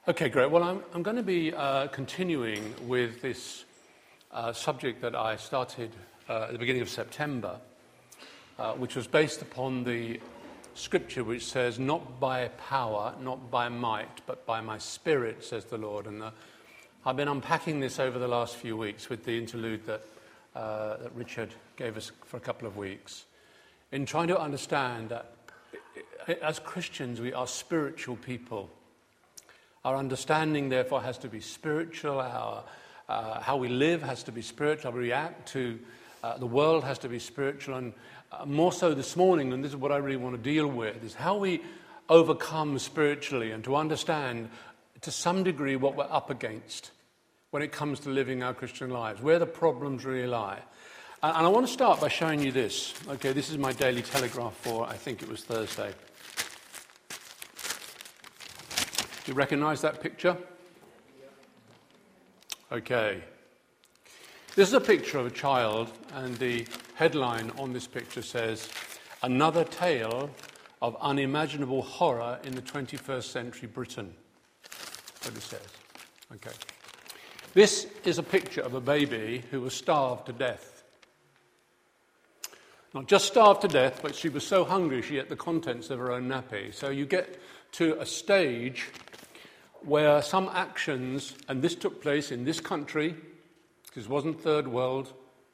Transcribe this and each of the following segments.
Okay, great. Well, I'm going to be continuing with this subject that I started at the beginning of September, which was based upon the scripture which says, "Not by power, not by might, but by my spirit, says the Lord." And I've been unpacking this over the last few weeks with the interlude that Richard gave us for a couple of weeks, in trying to understand that as Christians we are spiritual people. Our understanding, therefore, has to be spiritual. How we live has to be spiritual. How we react to the world has to be spiritual. And more so this morning, and this is what I really want to deal with, is how we overcome spiritually and to understand to some degree what we're up against when it comes to living our Christian lives, where the problems really lie. And I want to start by showing you this. Okay, this is my Daily Telegraph for, I think it was Thursday. Do you recognize that picture? Okay. This is a picture of a child, and the headline on this picture says, "Another tale of unimaginable horror in the 21st century Britain." That's what it says. Okay. This is a picture of a baby who was starved to death. Not just starved to death, but she was so hungry she ate the contents of her own nappy. So you get to a stage where some actions, and this took place in this country, this wasn't third world,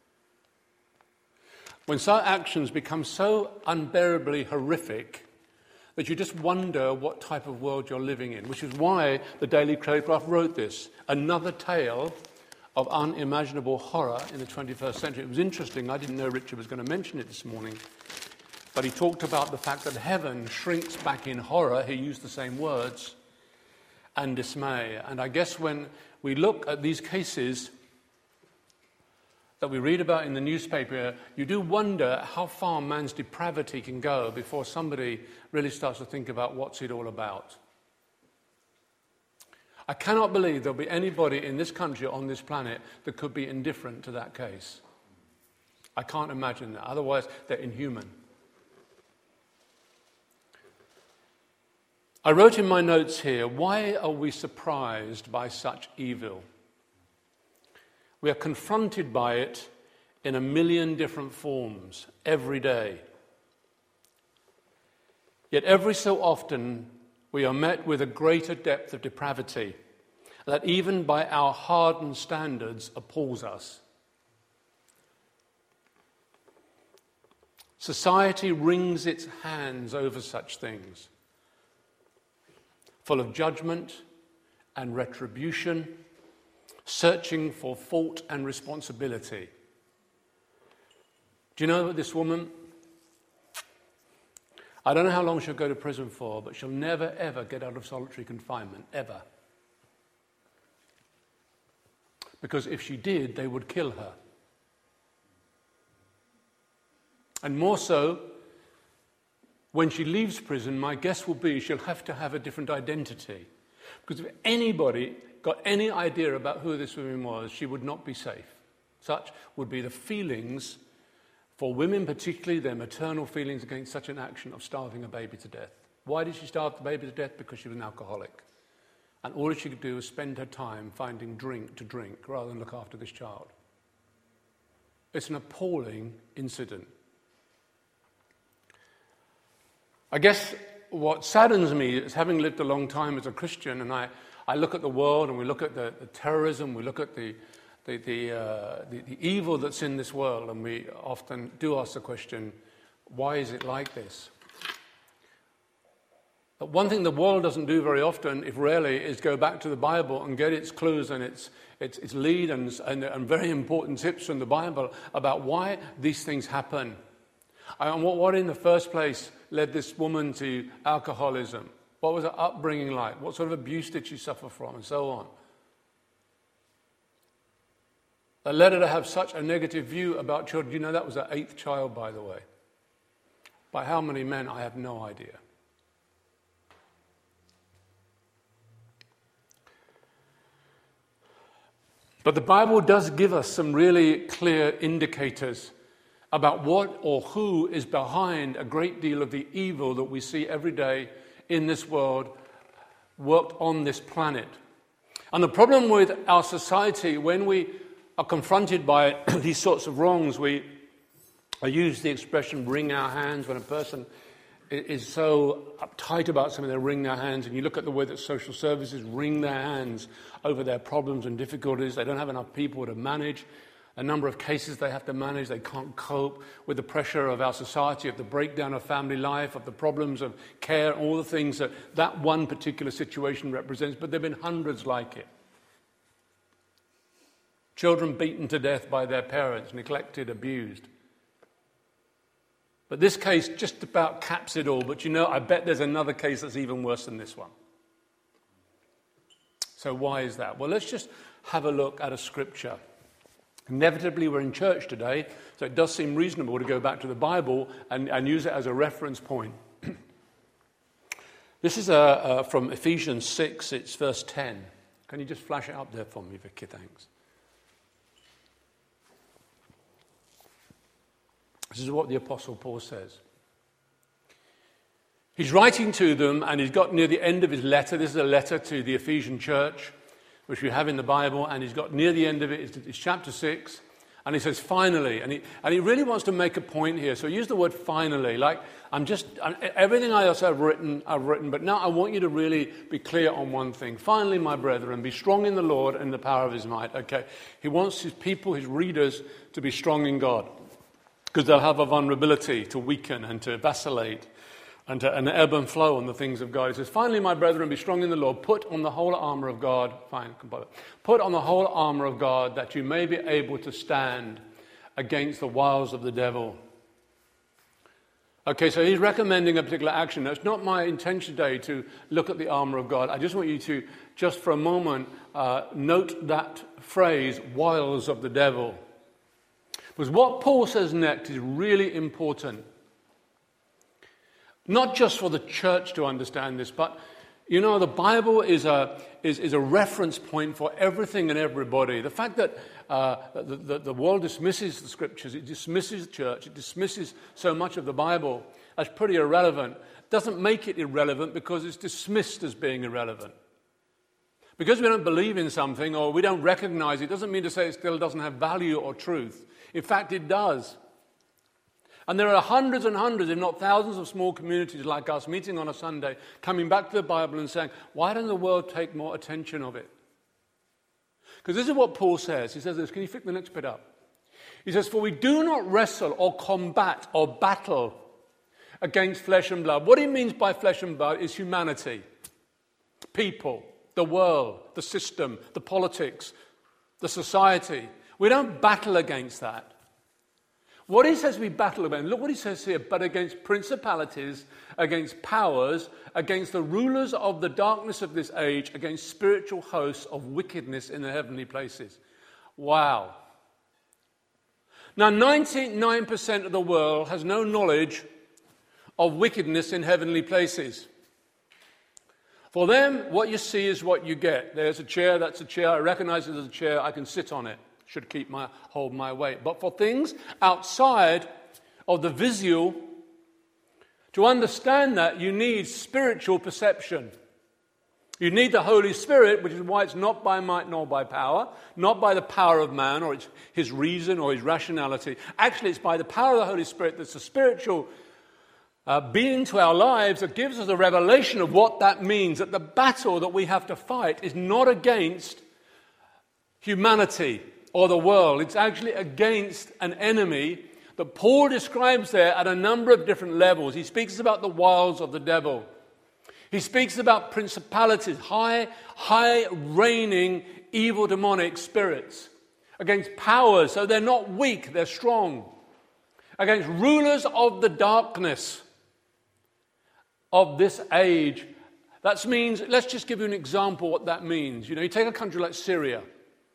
when some actions become so unbearably horrific that you just wonder what type of world you're living in, which is why the Daily Telegraph wrote this, "Another tale of unimaginable horror in the 21st century." It was interesting, I didn't know Richard was going to mention it this morning, but he talked about the fact that heaven shrinks back in horror, he used the same words, and dismay. And I guess when we look at these cases that we read about in the newspaper, you do wonder how far man's depravity can go before somebody really starts to think about what's it all about. I cannot believe there'll be anybody in this country, on this planet, that could be indifferent to that case. I can't imagine that. Otherwise, they're inhuman. I wrote in my notes here, why are we surprised by such evil? We are confronted by it in a million different forms every day. Yet every so often we are met with a greater depth of depravity that even by our hardened standards appalls us. Society wrings its hands over such things, full of judgment and retribution, searching for fault and responsibility. Do you know that this woman, I don't know how long she'll go to prison for, but she'll never, ever get out of solitary confinement, ever. Because if she did, they would kill her. And more so, when she leaves prison, my guess will be she'll have to have a different identity. Because if anybody got any idea about who this woman was, she would not be safe. Such would be the feelings for women, particularly their maternal feelings against such an action of starving a baby to death. Why did she starve the baby to death? Because she was an alcoholic. And all she could do was spend her time finding drink to drink rather than look after this child. It's an appalling incident. I guess what saddens me is, having lived a long time as a Christian, and I look at the world and we look at the terrorism, we look at the evil that's in this world, and we often do ask the question, why is it like this? But one thing the world doesn't do very often, if rarely, is go back to the Bible and get its clues and its lead and very important tips from the Bible about why these things happen. And what in the first place led this woman to alcoholism? What was her upbringing like? What sort of abuse did she suffer from? And so on. That led her to have such a negative view about children. You know, that was her 8th child, by the way. By how many men, I have no idea. But the Bible does give us some really clear indicators about what or who is behind a great deal of the evil that we see every day in this world worked on this planet. And the problem with our society, when we are confronted by these sorts of wrongs, I use the expression wring our hands. When a person is so uptight about something, they wring their hands. And you look at the way that social services wring their hands over their problems and difficulties. They don't have enough people to manage a number of cases they have to manage. They can't cope with the pressure of our society, of the breakdown of family life, of the problems of care, all the things that one particular situation represents. But there have been hundreds like it. Children beaten to death by their parents, neglected, abused. But this case just about caps it all. But I bet there's another case that's even worse than this one. So why is that? Well, let's just have a look at a scripture. Inevitably, we're in church today, so it does seem reasonable to go back to the Bible and use it as a reference point. This is from Ephesians 6, it's verse 10. Can you just flash it up there for me, Vicky? Thanks. This is what the Apostle Paul says. He's writing to them, and he's got near the end of his letter. This is a letter to the Ephesian church, which we have in the Bible, and he's got near the end of it, it's chapter 6, and he says, finally, and he really wants to make a point here, so he used the word finally, like, everything else I've written, but now I want you to really be clear on one thing. Finally, my brethren, be strong in the Lord and the power of his might, okay? He wants his people, his readers, to be strong in God, because they'll have a vulnerability to weaken and to vacillate, and ebb and flow on the things of God. He says, finally, my brethren, be strong in the Lord. Put on the whole armor of God. Put on the whole armor of God that you may be able to stand against the wiles of the devil. Okay, so he's recommending a particular action. Now, it's not my intention today to look at the armor of God. I just want you to, just for a moment, note that phrase, wiles of the devil. Because what Paul says next is really important. Not just for the church to understand this, but, the Bible is a reference point for everything and everybody. The fact that the world dismisses the Scriptures, it dismisses the church, it dismisses so much of the Bible as pretty irrelevant, doesn't make it irrelevant because it's dismissed as being irrelevant. Because we don't believe in something or we don't recognize it, doesn't mean to say it still doesn't have value or truth. In fact, it does. And there are hundreds and hundreds, if not thousands, of small communities like us meeting on a Sunday, coming back to the Bible and saying, why doesn't the world take more attention of it? Because this is what Paul says. He says this. Can you pick the next bit up? He says, for we do not wrestle or combat or battle against flesh and blood. What he means by flesh and blood is humanity, people, the world, the system, the politics, the society. We don't battle against that. What he says we battle against, look what he says here, but against principalities, against powers, against the rulers of the darkness of this age, against spiritual hosts of wickedness in the heavenly places. Wow. Now, 99% of the world has no knowledge of wickedness in heavenly places. For them, what you see is what you get. There's a chair, that's a chair, I recognize it as a chair, I can sit on it. Should hold my weight. But for things outside of the visual, to understand that, you need spiritual perception. You need the Holy Spirit, which is why it's not by might nor by power, not by the power of man or his reason or his rationality. Actually, it's by the power of the Holy Spirit that's a spiritual being to our lives that gives us a revelation of what that means, that the battle that we have to fight is not against humanity or the world. It's actually against an enemy that Paul describes there at a number of different levels. He speaks about the wiles of the devil. He speaks about principalities, high reigning evil demonic spirits. Against powers, so they're not weak, they're strong. Against rulers of the darkness of this age. That means, let's just give you an example what that means. You take a country like Syria.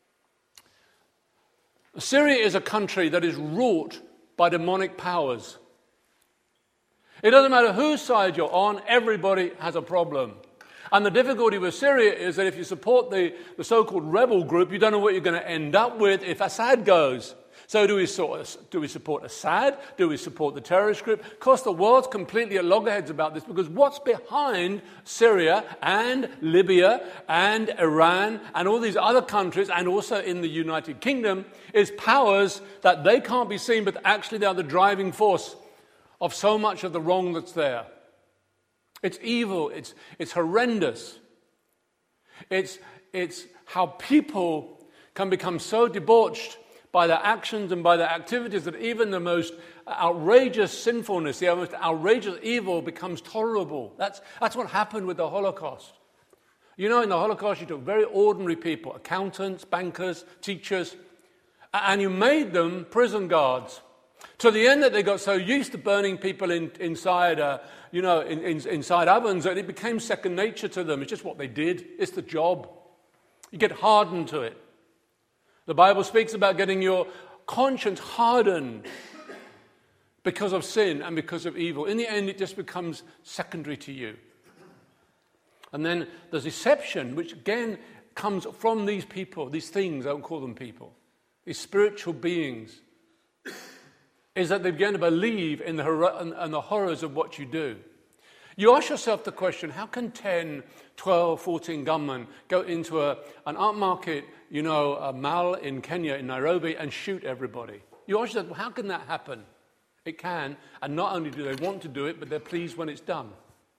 Syria is a country that is wrought by demonic powers. It doesn't matter whose side you're on, everybody has a problem. And the difficulty with Syria is that if you support the so-called rebel group, you don't know what you're going to end up with if Assad goes. So do we support Assad? Do we support the terrorist group? Of course, the world's completely at loggerheads about this, because what's behind Syria and Libya and Iran and all these other countries, and also in the United Kingdom, is powers that they can't be seen, but actually they are the driving force of so much of the wrong that's there. It's evil. It's horrendous. It's how people can become so debauched by their actions and by their activities that even the most outrageous sinfulness, the most outrageous evil becomes tolerable. That's what happened with the Holocaust. You know, in the Holocaust, you took very ordinary people, accountants, bankers, teachers, and you made them prison guards. To the end that they got so used to burning people inside ovens that it became second nature to them. It's just what they did. It's the job. You get hardened to it. The Bible speaks about getting your conscience hardened because of sin and because of evil. In the end, it just becomes secondary to you. And then there's deception, which again comes from these people, these things, I don't call them people, these spiritual beings, is that they begin to believe in the horrors of what you do. You ask yourself the question, how can 10, 12, 14 gunmen go into an upmarket, a mall in Kenya, in Nairobi, and shoot everybody? You ask yourself, well, how can that happen? It can, and not only do they want to do it, but they're pleased when it's done.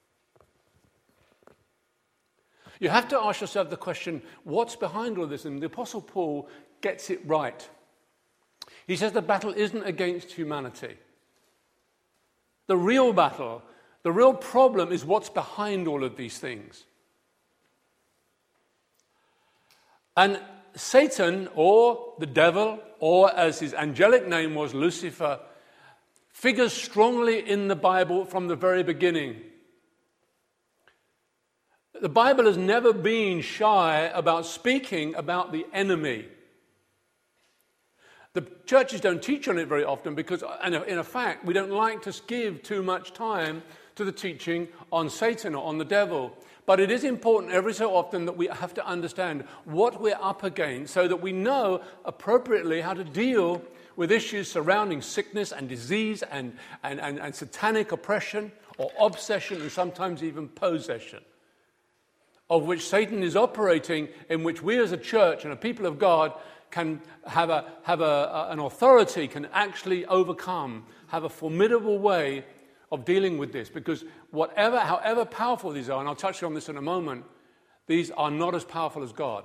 You have to ask yourself the question, what's behind all this? And the Apostle Paul gets it right. He says the battle isn't against humanity. The real battle, the real problem is what's behind all of these things. And Satan, or the devil, or as his angelic name was, Lucifer, figures strongly in the Bible from the very beginning. The Bible has never been shy about speaking about the enemy. The churches don't teach on it very often because, in fact, we don't like to give too much time to the teaching on Satan or on the devil. But it is important every so often that we have to understand what we're up against so that we know appropriately how to deal with issues surrounding sickness and disease and satanic oppression or obsession and sometimes even possession, of which Satan is operating, in which we as a church and a people of God can have an authority, can actually overcome, have a formidable way of dealing with this. Because however powerful these are, and I'll touch on this in a moment, these are not as powerful as God.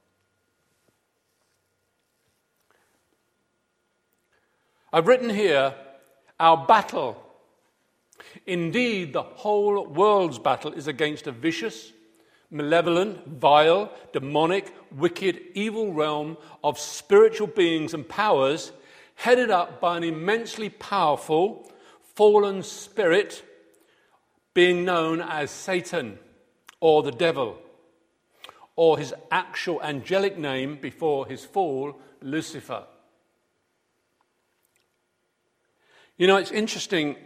I've written here, our battle, indeed the whole world's battle, is against a vicious, malevolent, vile, demonic, wicked, evil realm of spiritual beings and powers headed up by an immensely powerful, fallen spirit being known as Satan or the devil, or his actual angelic name before his fall, Lucifer. You know, it's interesting.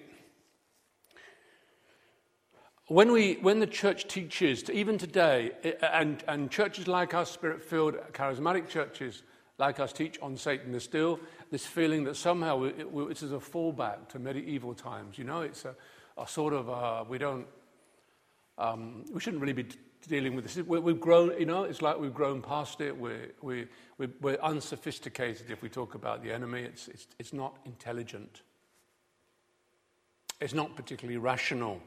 When the church teaches, even today, and churches like us, Spirit-filled, charismatic churches like us teach on Satan, there's still this feeling that somehow it is a fallback to medieval times. You know, it's a sort of, we shouldn't really be dealing with this. We've grown, it's like we've grown past it. We're unsophisticated if we talk about the enemy. It's not intelligent. It's not particularly rational.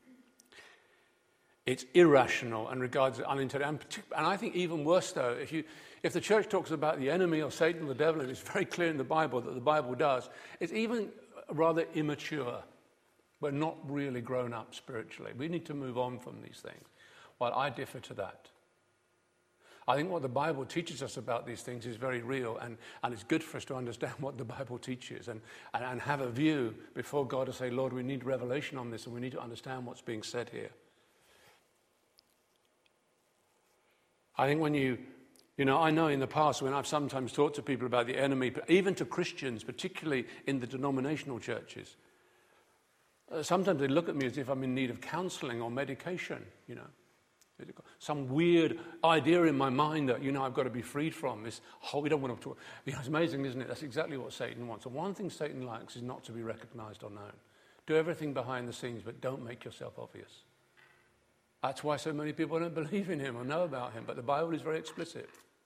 It's irrational and regards it unintelligent. And I think even worse, though, if the church talks about the enemy or Satan or the devil, and it's very clear in the Bible that the Bible does, it's even rather immature. We're not really grown up spiritually. We need to move on from these things. Well, I differ to that. I think what the Bible teaches us about these things is very real, and it's good for us to understand what the Bible teaches and have a view before God to say, Lord, we need revelation on this and we need to understand what's being said here. I think when I know in the past when I've sometimes talked to people about the enemy, but even to Christians, particularly in the denominational churches, sometimes they look at me as if I'm in need of counseling or medication, some weird idea in my mind that, I've got to be freed from this whole, we don't want to talk. It's amazing, isn't it? That's exactly what Satan wants. And one thing Satan likes is not to be recognized or known. Do everything behind the scenes, but don't make yourself obvious. That's why so many people don't believe in him or know about him, but the Bible is very explicit.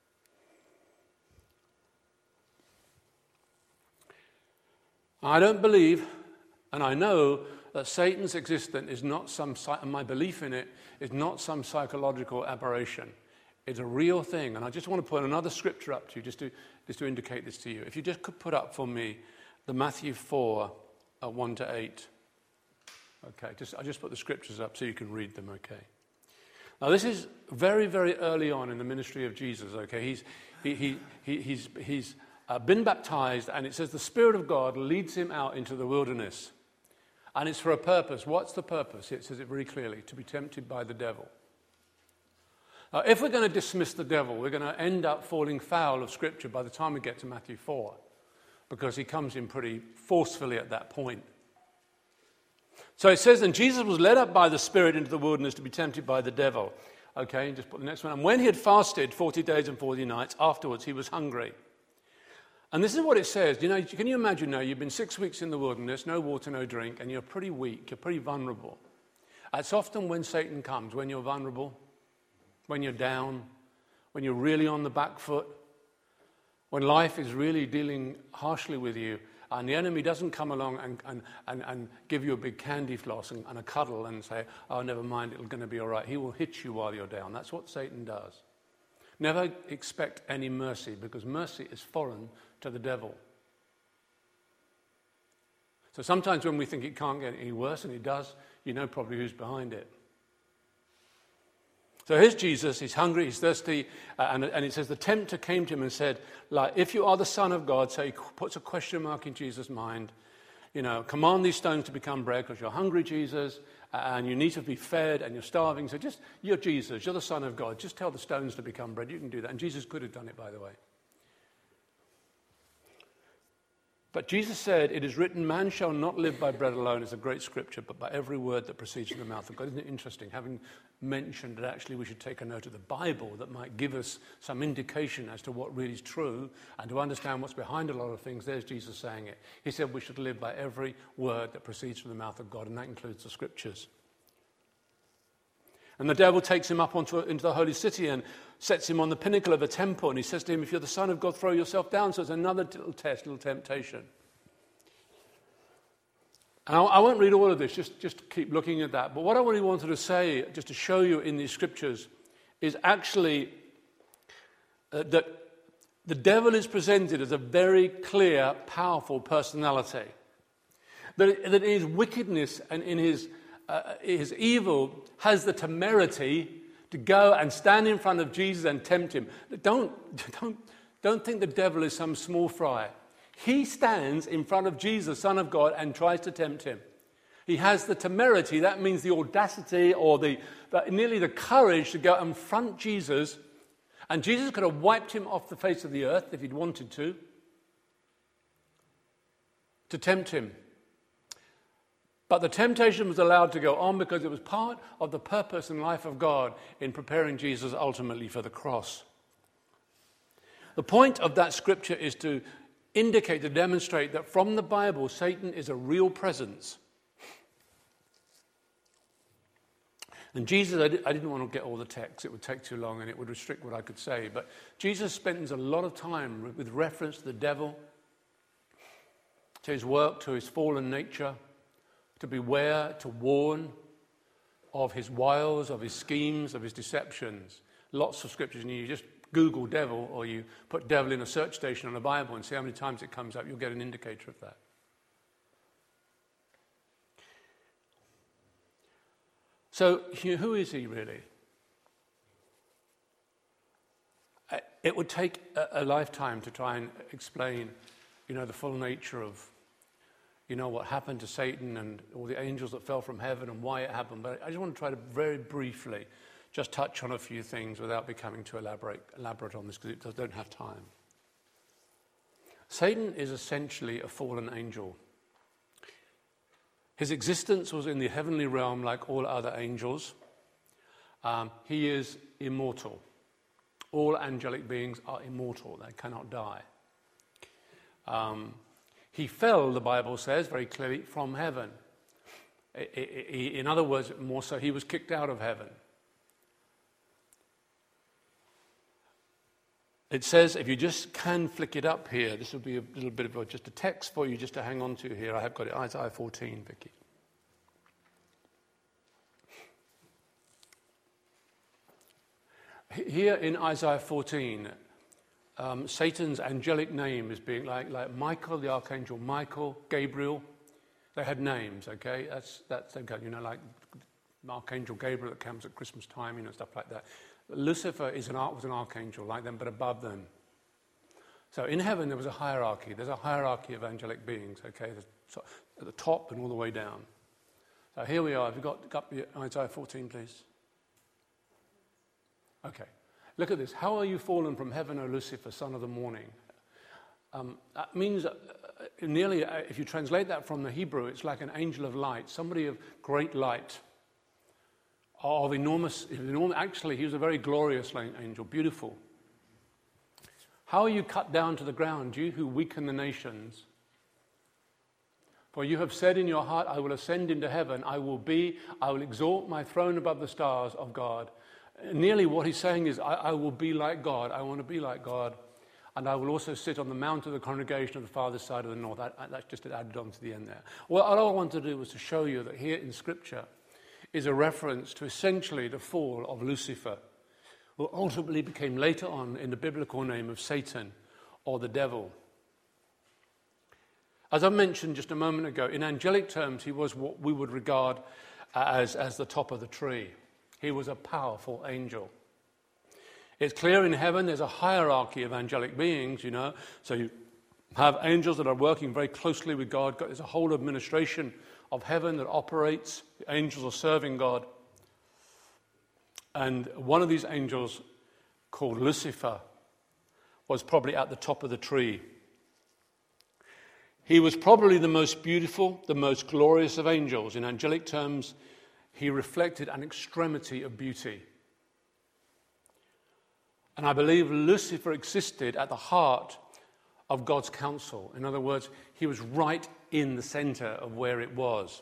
I don't believe, and I know, that Satan's existence is not my belief in it is not some psychological aberration. It's a real thing. And I just want to put another scripture up to you, just to indicate this to you. If you just could put up for me the Matthew 4, 1 to 8. Okay, I just put the scriptures up so you can read them, okay? Now this is very, very early on in the ministry of Jesus, okay? He's been baptized, and it says the Spirit of God leads him out into the wilderness. And it's for a purpose. What's the purpose? It says it very clearly, to be tempted by the devil. Now, if we're going to dismiss the devil, we're going to end up falling foul of Scripture by the time we get to Matthew 4, because he comes in pretty forcefully at that point. So it says, and Jesus was led up by the Spirit into the wilderness to be tempted by the devil. Okay, just put the next one. And when he had fasted 40 days and 40 nights, afterwards he was hungry. And this is what it says. Can you imagine now, you've been 6 weeks in the wilderness, no water, no drink, and you're pretty weak, you're pretty vulnerable. It's often when Satan comes, when you're vulnerable, when you're down, when you're really on the back foot, when life is really dealing harshly with you, and the enemy doesn't come along and give you a big candy floss and a cuddle and say, oh, never mind, it's going to be all right. He will hit you while you're down. That's what Satan does. Never expect any mercy, because mercy is foreign to the devil. So sometimes when we think it can't get any worse, and it does, you know probably who's behind it. So here's Jesus, he's hungry, he's thirsty, and it says the tempter came to him and said, if you are the Son of God, so he puts a question mark in Jesus' mind, command these stones to become bread because you're hungry, Jesus, and you need to be fed and you're starving. So you're Jesus, you're the Son of God. Just tell the stones to become bread. You can do that. And Jesus could have done it, by the way. But Jesus said, it is written, man shall not live by bread alone. It's a great scripture, but by every word that proceeds from the mouth of God. Isn't it interesting, having mentioned that actually we should take a note of the Bible that might give us some indication as to what really is true, and to understand what's behind a lot of things. There's Jesus saying it. He said we should live by every word that proceeds from the mouth of God, and that includes the scriptures. And the devil takes him up into the holy city and sets him on the pinnacle of a temple, and he says to him, if you're the Son of God, throw yourself down. So it's another little test, little temptation. And I won't read all of this, just keep looking at that. But what I really wanted to say, just to show you in these scriptures, is actually that the devil is presented as a very clear, powerful personality. That in his wickedness and in his evil has the temerity to go and stand in front of Jesus and tempt him. Don't think the devil is some small fry. He stands in front of Jesus, Son of God, and tries to tempt him. He has the temerity, that means the audacity or nearly the courage to go and confront Jesus. And Jesus could have wiped him off the face of the earth if he'd wanted to tempt him. But the temptation was allowed to go on because it was part of the purpose and life of God in preparing Jesus ultimately for the cross. The point of that scripture is to indicate, to demonstrate that from the Bible, Satan is a real presence. And Jesus, I didn't want to get all the text. It would take too long and it would restrict what I could say. But Jesus spends a lot of time with reference to the devil, to his work, to his fallen nature, to beware, to warn of his wiles, of his schemes, of his deceptions. Lots of scriptures, and you just Google devil, or you put devil in a search station on a Bible and see how many times it comes up. You'll get an indicator of that. So, who is he really? It would take a lifetime to try and explain, the full nature of, what happened to Satan and all the angels that fell from heaven and why it happened. But I just want to try to very briefly just touch on a few things without becoming too elaborate on this, because I don't have time. Satan is essentially a fallen angel. His existence was in the heavenly realm like all other angels. He is immortal. All angelic beings are immortal. They cannot die. He fell, the Bible says very clearly, from heaven. In other words, more so, he was kicked out of heaven. It says, if you just can flick it up here, this will be a little bit of just a text for you just to hang on to here. I have got it, Isaiah 14, Vicky. Here in Isaiah 14, Satan's angelic name is being like Michael, the archangel Michael, Gabriel. They had names, okay? That's okay. You know, like Archangel Gabriel that comes at Christmas time, you know, stuff like that. Lucifer was an archangel like them, but above them. So in heaven there was a hierarchy. There's a hierarchy of angelic beings, okay? At the top and all the way down. So here we are. Have you got Isaiah 14, please? Okay. Look at this. How are you fallen from heaven, O Lucifer, son of the morning? That means nearly, if you translate that from the Hebrew, it's like an angel of light, somebody of great light, of enormous. Actually, he was a very glorious angel, beautiful. How are you cut down to the ground, you who weaken the nations? For you have said in your heart, I will ascend into heaven, I will exalt my throne above the stars of God. Nearly what he's saying is, I will be like God, I want to be like God, and I will also sit on the mount of the congregation of the farthest side of the north. That's just added on to the end there. Well, all I wanted to do was to show you that here in Scripture is a reference to essentially the fall of Lucifer, who ultimately became later on in the biblical name of Satan or the devil. As I mentioned just a moment ago, in angelic terms, he was what we would regard as the top of the tree. He was a powerful angel. It's clear in heaven there's a hierarchy of angelic beings, you know. So you have angels that are working very closely with God. There's a whole administration of heaven that operates. The angels are serving God. And one of these angels, called Lucifer, was probably at the top of the tree. He was probably the most beautiful, the most glorious of angels. In angelic terms, he reflected an extremity of beauty. And I believe Lucifer existed at the heart of God's counsel. In other words, he was right in the center of where it was.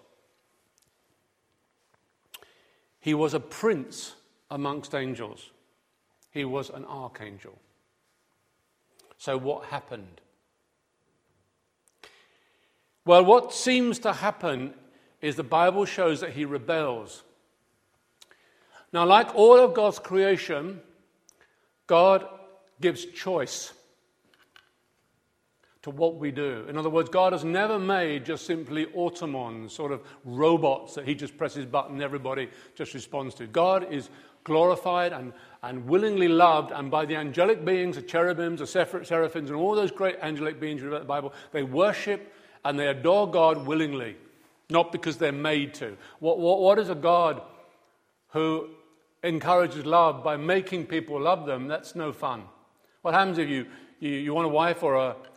He was a prince amongst angels. He was an archangel. So what happened? Well, what seems to happen is the Bible shows that he rebels. Now, like all of God's creation, God gives choice to what we do. In other words, God has never made just simply automons, sort of robots that he just presses button and everybody just responds to. God is glorified and willingly loved, and by the angelic beings, the cherubims, the seraphims, and all those great angelic beings you read in the Bible, they worship and they adore God willingly, not because they're made to. What is a God who encourages love by making people love them? That's no fun. What happens if you want a wife or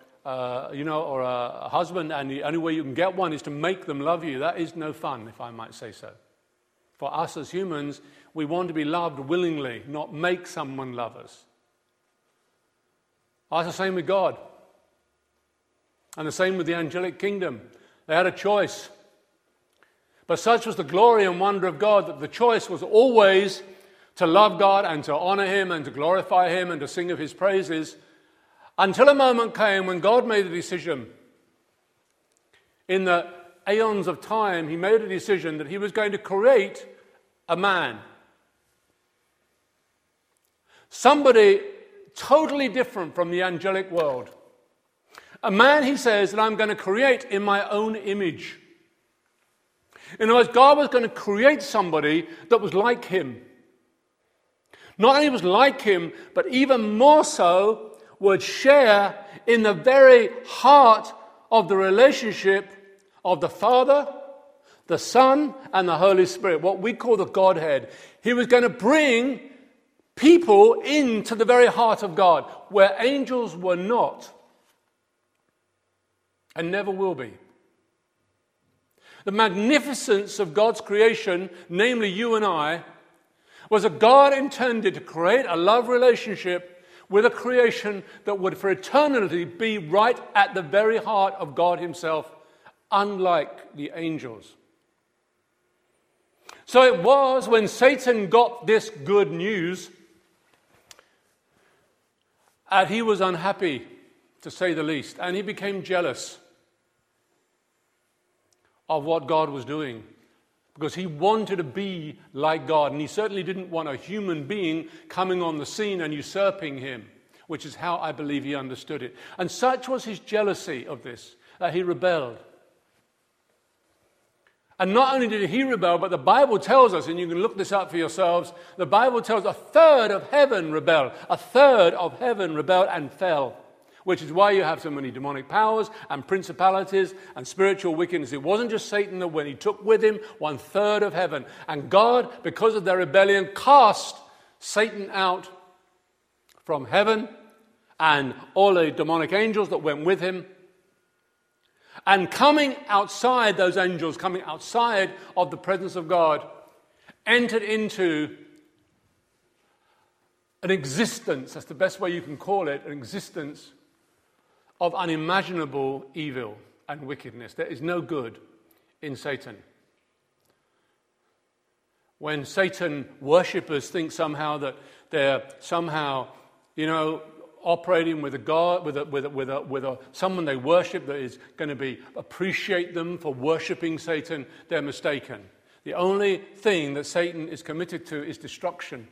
a husband, and the only way you can get one is to make them love you? That is no fun, if I might say so. For us as humans, we want to be loved willingly, not make someone love us. That's the same with God. And the same with the angelic kingdom. They had a choice. But such was the glory and wonder of God that the choice was always to love God and to honor him and to glorify him and to sing of his praises, until a moment came when God made a decision. In the aeons of time, he made a decision that he was going to create a man. Somebody totally different from the angelic world. A man, he says, that I'm going to create in my own image. In other words, God was going to create somebody that was like him. Not only was like him, but even more so would share in the very heart of the relationship of the Father, the Son, and the Holy Spirit, what we call the Godhead. He was going to bring people into the very heart of God, where angels were not and never will be. The magnificence of God's creation, namely you and I, was that God intended to create a love relationship with a creation that would for eternity be right at the very heart of God himself, unlike the angels. So it was when Satan got this good news that he was unhappy, to say the least, and he became jealous of what God was doing, because he wanted to be like God, and he certainly didn't want a human being coming on the scene and usurping him, which is how I believe he understood it. And such was his jealousy of this, that he rebelled. And not only did he rebel, but the Bible tells us, and you can look this up for yourselves, the Bible tells us a third of heaven rebelled. A third of heaven rebelled and fell, which is why you have so many demonic powers and principalities and spiritual wickedness. It wasn't just Satan that when he took with him 1/3 of heaven. And God, because of their rebellion, cast Satan out from heaven and all the demonic angels that went with him. And coming outside, those angels coming outside of the presence of God, entered into an existence, that's the best way you can call it, an existence of unimaginable evil and wickedness. There is no good in Satan. When Satan worshippers think somehow that they're somehow, operating with a God, with someone they worship that is going to appreciate them for worshipping Satan, they're mistaken. The only thing that Satan is committed to is destruction,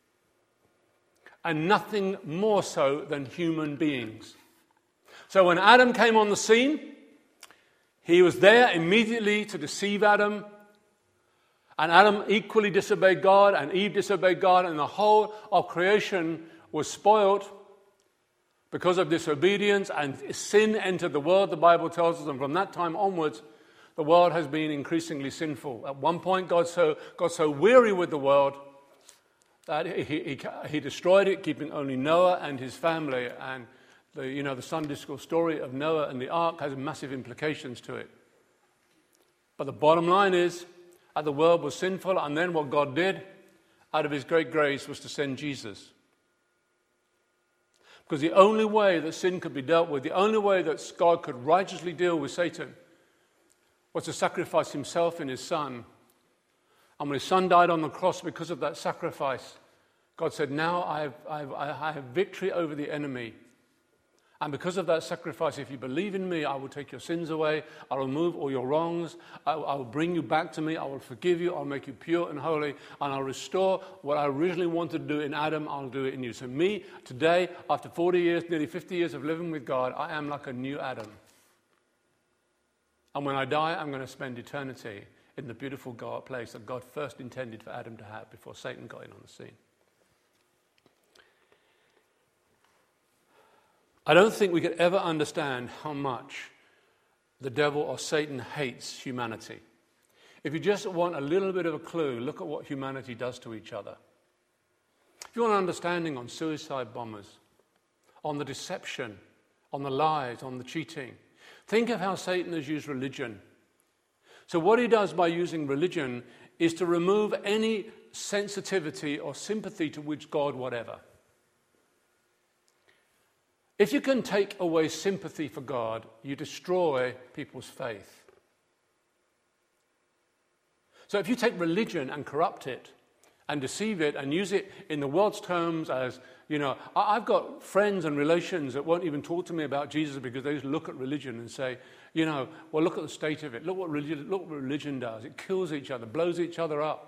and nothing more so than human beings. So when Adam came on the scene, he was there immediately to deceive Adam, and Adam equally disobeyed God, and Eve disobeyed God, and the whole of creation was spoiled because of disobedience, and sin entered the world, the Bible tells us, and from that time onwards, the world has been increasingly sinful. At one point, God got so weary with the world that he destroyed it, keeping only Noah and his family. And the Sunday school story of Noah and the ark has massive implications to it. But the bottom line is that the world was sinful, and then what God did, out of his great grace, was to send Jesus. Because the only way that sin could be dealt with, the only way that God could righteously deal with Satan, was to sacrifice himself in his Son. And when his Son died on the cross because of that sacrifice, God said, now I have victory over the enemy. And because of that sacrifice, if you believe in me, I will take your sins away. I will remove all your wrongs. I will bring you back to me. I will forgive you. I'll make you pure and holy. And I'll restore what I originally wanted to do in Adam. I'll do it in you. So me, today, after 40 years, nearly 50 years of living with God, I am like a new Adam. And when I die, I'm going to spend eternity in the beautiful place that God first intended for Adam to have before Satan got in on the scene. I don't think we could ever understand how much the devil or Satan hates humanity. If you just want a little bit of a clue, look at what humanity does to each other. If you want an understanding on suicide bombers, on the deception, on the lies, on the cheating, think of how Satan has used religion. So what he does by using religion is to remove any sensitivity or sympathy towards God, whatever. If you can take away sympathy for God, you destroy people's faith. So if you take religion and corrupt it and deceive it and use it in the world's terms as, I've got friends and relations that won't even talk to me about Jesus because they just look at religion and say, well, look at the state of it. Look what religion does. It kills each other, blows each other up.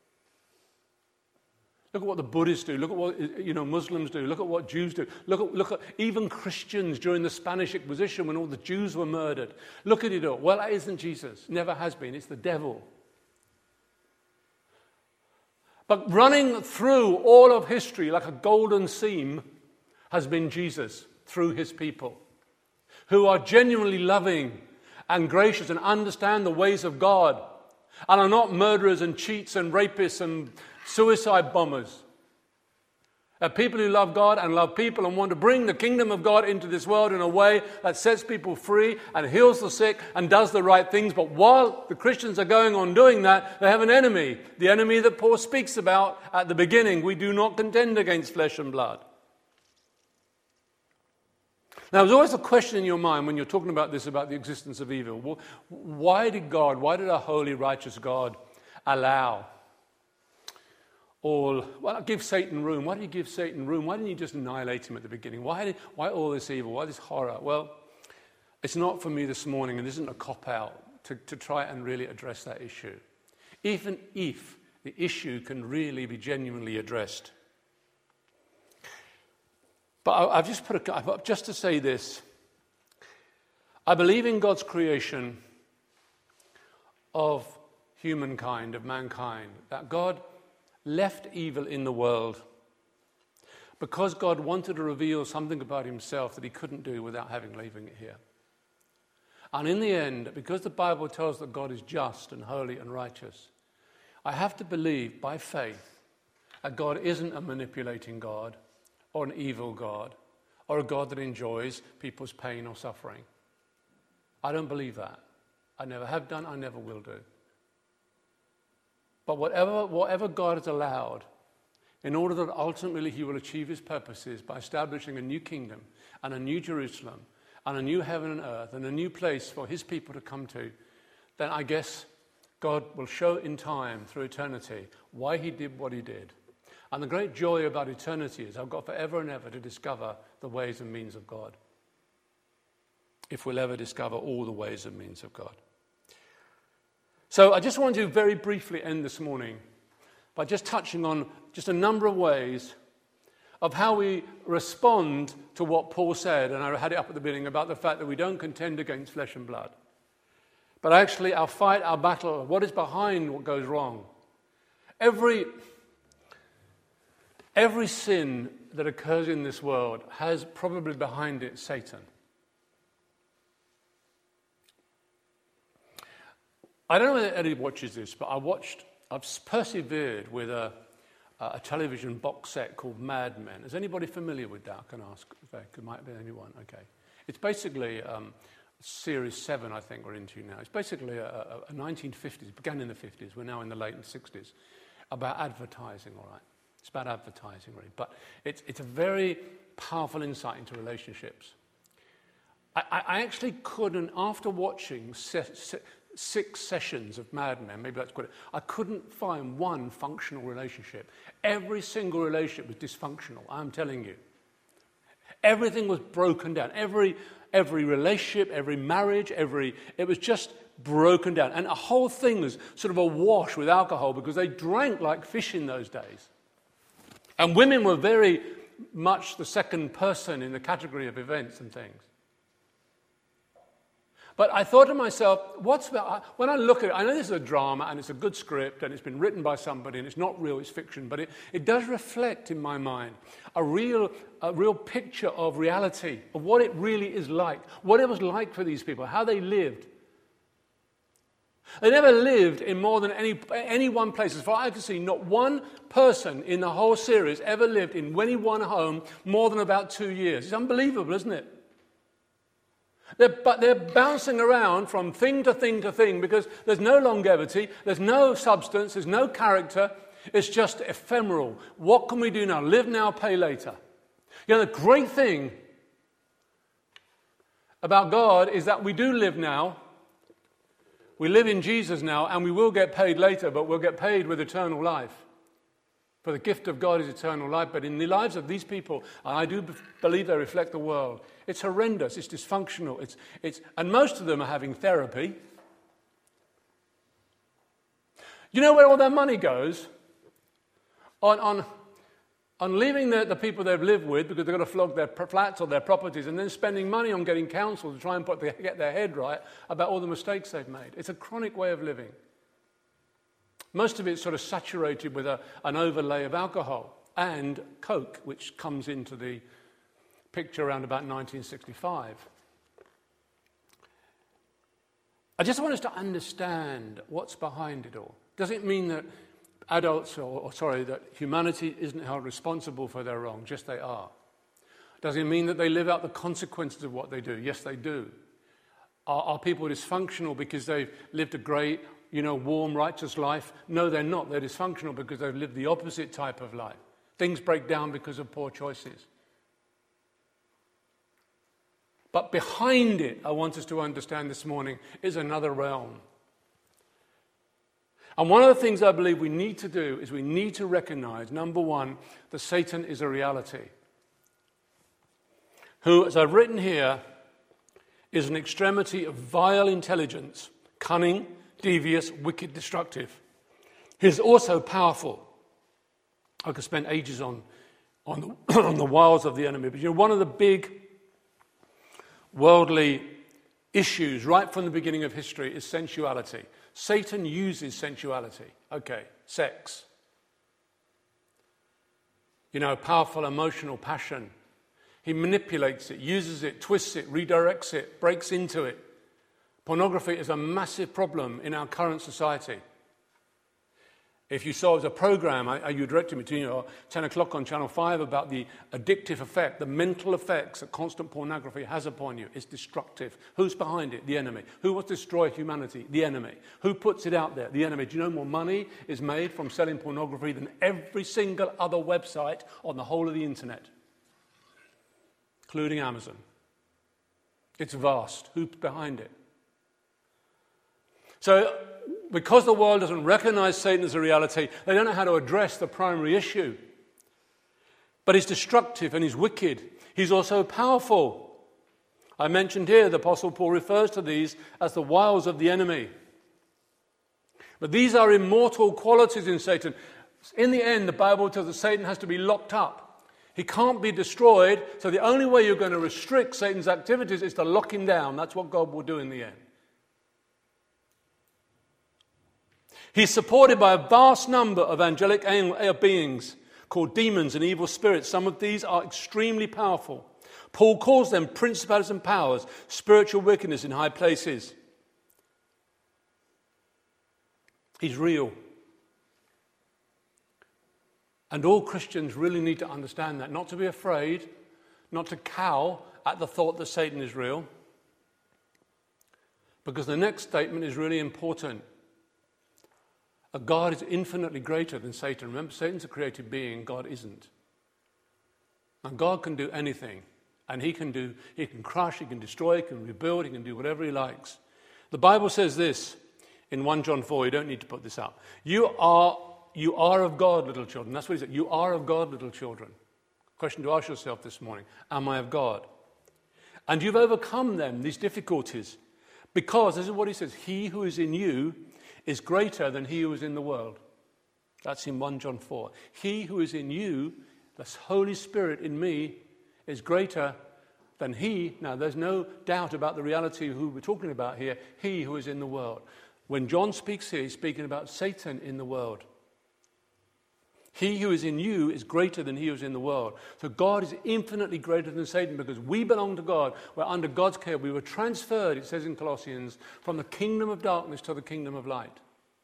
Look at what the Buddhists do. Look at what Muslims do. Look at what Jews do. Look at even Christians during the Spanish Inquisition when all the Jews were murdered. Look at it all. Well, that isn't Jesus. Never has been. It's the devil. But running through all of history like a golden seam has been Jesus through his people, who are genuinely loving and gracious and understand the ways of God and are not murderers and cheats and rapists and suicide bombers. People who love God and love people and want to bring the kingdom of God into this world in a way that sets people free and heals the sick and does the right things. But while the Christians are going on doing that, they have an enemy. The enemy that Paul speaks about at the beginning. We do not contend against flesh and blood. Now, there's always a question in your mind when you're talking about this, about the existence of evil. Well, why did our holy, righteous God allow give Satan room? Why did he give Satan room? Why didn't he just annihilate him at the beginning? Why all this evil? Why this horror? Well, it's not for me this morning, and isn't a cop-out to try and really address that issue. Even if the issue can really be genuinely addressed. But I've just to say this. I believe in God's creation of humankind, of mankind, that God left evil in the world because God wanted to reveal something about himself that he couldn't do without leaving it here. And in the end, because the Bible tells that God is just and holy and righteous, I have to believe by faith that God isn't a manipulating God or an evil God or a God that enjoys people's pain or suffering. I don't believe that. I never have done, I never will do. But whatever God has allowed, in order that ultimately he will achieve his purposes by establishing a new kingdom and a new Jerusalem and a new heaven and earth and a new place for his people to come to, then I guess God will show in time through eternity why he did what he did. And the great joy about eternity is I've got forever and ever to discover the ways and means of God. If we'll ever discover all the ways and means of God. So I just want to very briefly end this morning by just touching on just a number of ways of how we respond to what Paul said, and I had it up at the beginning about the fact that we don't contend against flesh and blood. But actually our fight, our battle, what is behind what goes wrong. Every sin that occurs in this world has probably behind it Satan. I don't know whether Eddie watches this, but I've persevered with a television box set called Mad Men. Is anybody familiar with that? I can ask. There might be anyone. Okay. It's basically Series 7, I think we're into now. It's basically a 1950s, it began in the 50s, we're now in the late 60s, about advertising, all right? It's about advertising, really. But it's a very powerful insight into relationships. I actually couldn't, after watching 6 sessions of Mad Men, maybe that's good, I couldn't find one functional relationship. Every single relationship was dysfunctional, I'm telling you. Everything was broken down. Every relationship, every marriage, it was just broken down. And the whole thing was sort of awash with alcohol because they drank like fish in those days. And women were very much the second person in the category of events and things. But I thought to myself, when I look at it, I know this is a drama and it's a good script and it's been written by somebody and it's not real, it's fiction, but it does reflect in my mind a real picture of reality, of what it really is like, what it was like for these people, how they lived. They never lived in more than any one place. As far as I can see, not one person in the whole series ever lived in any one home more than about 2 years. It's unbelievable, isn't it? But they're bouncing around from thing to thing to thing because there's no longevity, there's no substance, there's no character. It's just ephemeral. What can we do now? Live now, pay later. You know, the great thing about God is that we do live now. We live in Jesus now, and we will get paid later, but we'll get paid with eternal life. For the gift of God is eternal life. But in the lives of these people, and I do believe they reflect the world, it's horrendous, it's dysfunctional, and most of them are having therapy. You know where all their money goes? On leaving the people they've lived with because they've got to flog their flats or their properties, and then spending money on getting counsel to try and get their head right about all the mistakes they've made. It's a chronic way of living. Most of it's sort of saturated with an overlay of alcohol and coke, which comes into the picture around about 1965. I just want us to understand what's behind it all. Does it mean that that humanity isn't held responsible for their wrongs. Yes, they are. Does it mean that they live out the consequences of what they do? Yes, they do. Are people dysfunctional because they've lived a great, warm, righteous life? No, they're not. They're dysfunctional because they've lived the opposite type of life. Things break down because of poor choices. But behind it, I want us to understand this morning, is another realm. And one of the things I believe we need to do is we need to recognize, number one, that Satan is a reality. Who, as I've written here, is an extremity of vile intelligence, cunning, devious, wicked, destructive. He's also powerful. I could spend ages on the wiles of the enemy. But one of the big worldly issues right from the beginning of history is sensuality. Satan uses sensuality. Okay, sex. Powerful emotional passion. He manipulates it, uses it, twists it, redirects it, breaks into it. Pornography is a massive problem in our current society. If you saw, as a program, you directed me to 10 o'clock on Channel 5 about the addictive effect, the mental effects that constant pornography has upon you. It's destructive. Who's behind it? The enemy. Who wants to destroy humanity? The enemy. Who puts it out there? The enemy. Do you know more money is made from selling pornography than every single other website on the whole of the internet, including Amazon? It's vast. Who's behind it? So, because the world doesn't recognize Satan as a reality, they don't know how to address the primary issue. But he's destructive and he's wicked. He's also powerful. I mentioned here the Apostle Paul refers to these as the wiles of the enemy. But these are immortal qualities in Satan. In the end, the Bible tells us that Satan has to be locked up. He can't be destroyed, so the only way you're going to restrict Satan's activities is to lock him down. That's what God will do in the end. He's supported by a vast number of angelic beings called demons and evil spirits. Some of these are extremely powerful. Paul calls them principalities and powers, spiritual wickedness in high places. He's real. And all Christians really need to understand that, not to be afraid, not to cow at the thought that Satan is real. Because the next statement is really important. A God is infinitely greater than Satan. Remember, Satan's a created being, God isn't. And God can do anything. And he can crush, he can destroy, he can rebuild, he can do whatever he likes. The Bible says this in 1 John 4, you don't need to put this up. You are of God, little children. That's what he said. You are of God, little children. Question to ask yourself this morning. Am I of God? And you've overcome them, these difficulties. Because, this is what he says, he who is in you is greater than he who is in the world. That's in 1 John 4. He who is in you, the Holy Spirit in me, is greater than he. Now, there's no doubt about the reality of who we're talking about here. He who is in the world. When John speaks here, he's speaking about Satan in the world. He who is in you is greater than he who is in the world. So God is infinitely greater than Satan because we belong to God. We're under God's care. We were transferred, it says in Colossians, from the kingdom of darkness to the kingdom of light.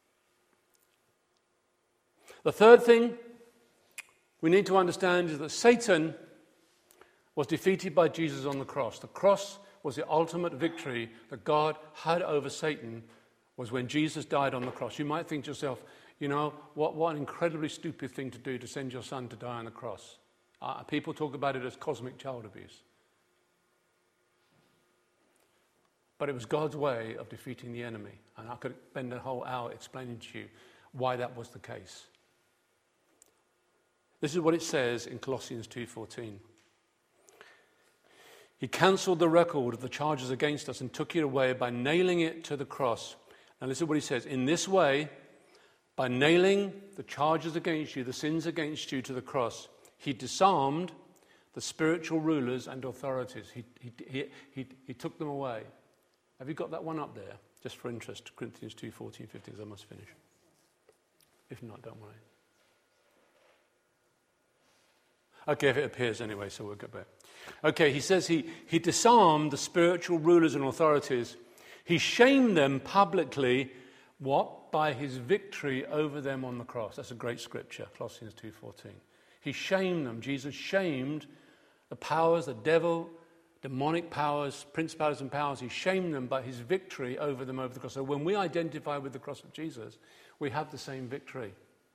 The third thing we need to understand is that Satan was defeated by Jesus on the cross. The cross was the ultimate victory that God had over Satan, was when Jesus died on the cross. You might think to yourself, what an incredibly stupid thing to do, to send your son to die on the cross. People talk about it as cosmic child abuse. But it was God's way of defeating the enemy. And I could spend a whole hour explaining to you why that was the case. This is what it says in Colossians 2:14. He cancelled the record of the charges against us and took it away by nailing it to the cross. Now listen to what he says. In this way, by nailing the charges against you, the sins against you to the cross, he disarmed the spiritual rulers and authorities. He took them away. Have you got that one up there? Just for interest, Corinthians 2:14-15, I must finish. If not, don't worry. Okay, if it appears anyway, so we'll go back. Okay, he says he disarmed the spiritual rulers and authorities. He shamed them publicly What? By his victory over them on the cross. That's a great scripture, Colossians 2:14. He shamed them. Jesus shamed the powers, the devil, demonic powers, principalities and powers. He shamed them by his victory over them over the cross. So when we identify with the cross of Jesus, we have the same victory.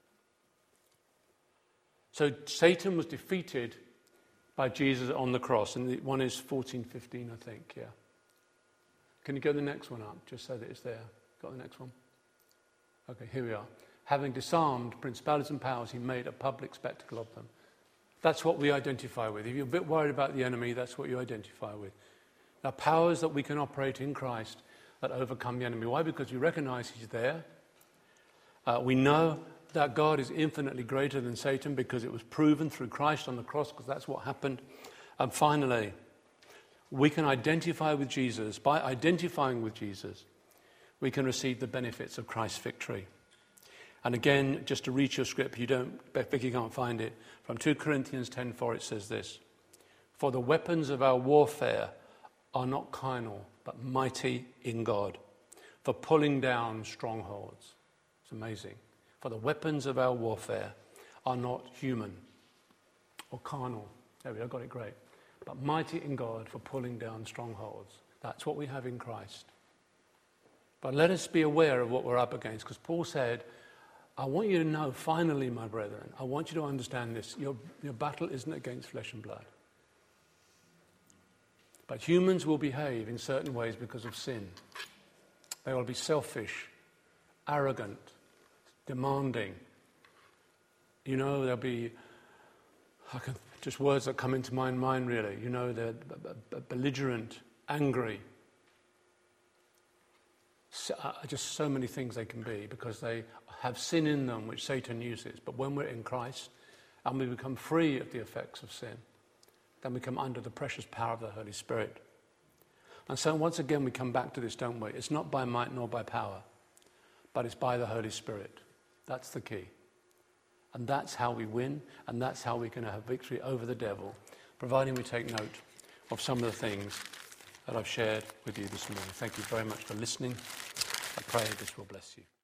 So Satan was defeated by Jesus on the cross. And the one is 14:15, I think, yeah. Can you go the next one up, just so that it's there? Got the next one? Okay, here we are. Having disarmed principalities and powers, he made a public spectacle of them. That's what we identify with. If you're a bit worried about the enemy, that's what you identify with. There are powers that we can operate in Christ that overcome the enemy. Why? Because we recognize he's there. We know that God is infinitely greater than Satan because it was proven through Christ on the cross, because that's what happened. And finally, we can identify with Jesus. By identifying with Jesus, we can receive the benefits of Christ's victory. And again, just to read your script, you can't find it. From 2 Corinthians 10:4, it says this: "For the weapons of our warfare are not carnal, but mighty in God, for pulling down strongholds." It's amazing. For the weapons of our warfare are not human or carnal. There we go, got it great. But mighty in God for pulling down strongholds. That's what we have in Christ. But let us be aware of what we're up against, because Paul said, I want you to know, finally, my brethren, I want you to understand this. Your battle isn't against flesh and blood. But humans will behave in certain ways because of sin. They will be selfish, arrogant, demanding. There'll be, just words that come into my mind really. They're belligerent, angry. Just so many things they can be because they have sin in them which Satan uses. But when we're in Christ and we become free of the effects of sin, then we come under the precious power of the Holy Spirit. And so once again we come back to this, don't we? It's not by might nor by power, but it's by the Holy Spirit. That's the key. And that's how we win, and that's how we can have victory over the devil, providing we take note of some of the things that I've shared with you this morning. Thank you very much for listening. I pray this will bless you.